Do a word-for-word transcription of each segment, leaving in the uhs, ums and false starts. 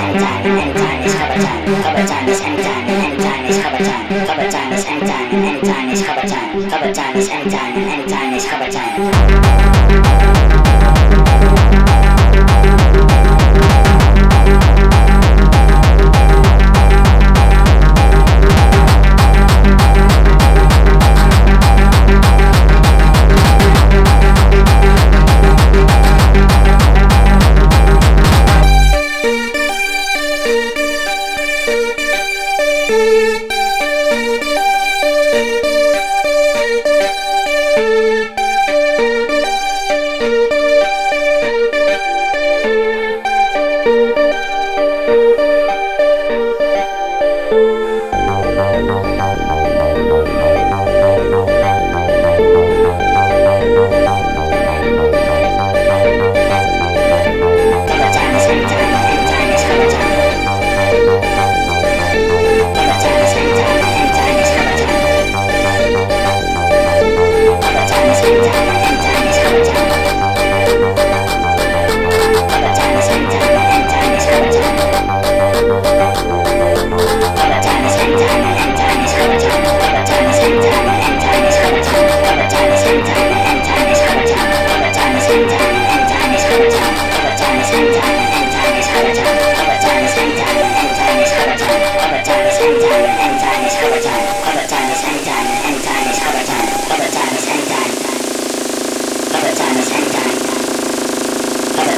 anytime, anytime is cover time. Cover time is anytime, anytime is cover time. Cover time is anytime, anytime is cover time. Cover time is anytime, anytime is cover time.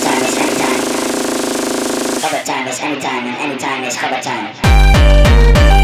Cover time is anytime, and anytime is cover time.